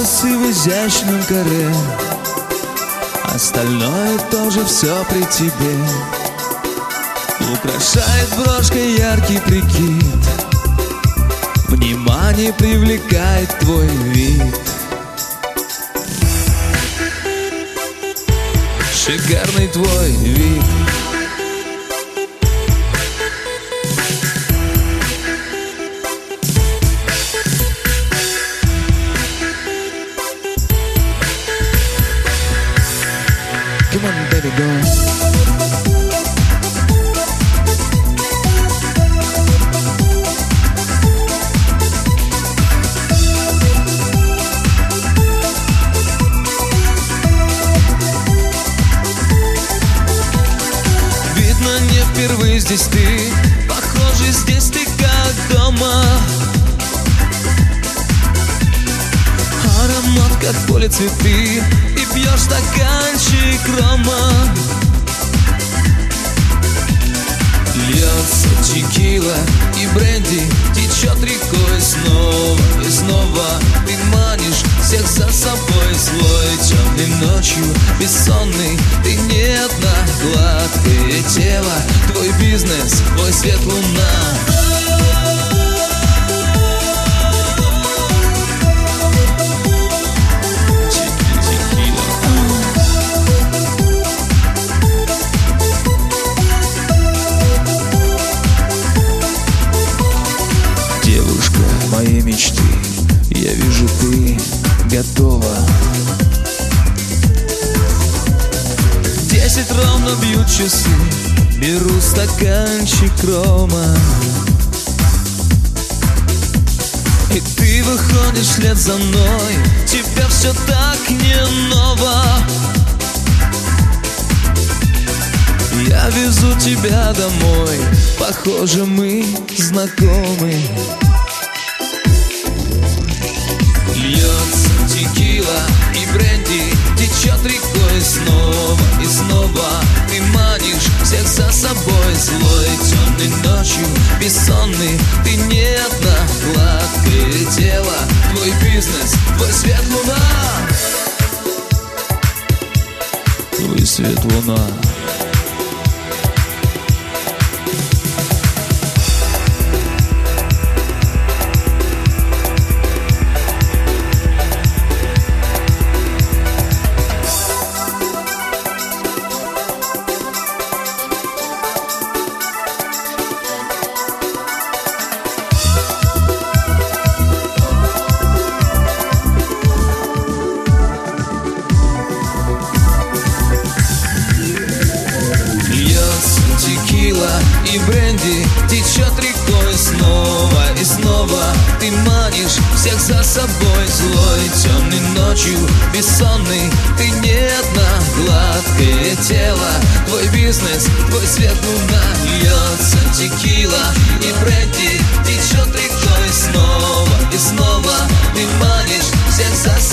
волосы в изящном каре. Остальное тоже все при тебе. Украшает брошкой яркий прикид. Внимание привлекает твой вид. Шикарный твой вид. Come on, baby, go. Видно, не впервые здесь ты. Похоже, здесь ты как дома. Аромат, как поле цветы. И пьешь стаканчик рома. Льется текила и бренди, течет рекой снова и снова. Ты манишь всех за собой злой темной ночью, бессонный. Ты не одна, гладкое тело, твой бизнес, твой свет луна. Девушка моей мечты, я вижу, ты готова. 10 ровно бьют часы, беру стаканчик рома. И ты выходишь вслед за мной, тебе все так не ново. Я везу тебя домой, похоже, мы знакомы. Льется текила и бренди, течет рекой снова и снова. Ты манишь всех за собой злой темной ночью, бессонный. Ты не одна, гладкое тело, твой бизнес, твой свет луна. Твой свет луна. И бренди течет рекой снова и снова. Ты манишь всех за собой злой темной ночью, бессонный. Ты не одна, гладкое тело, твой бизнес, твой свет луна. Льется текила и бренди течет рекой снова и снова. Ты манишь всех за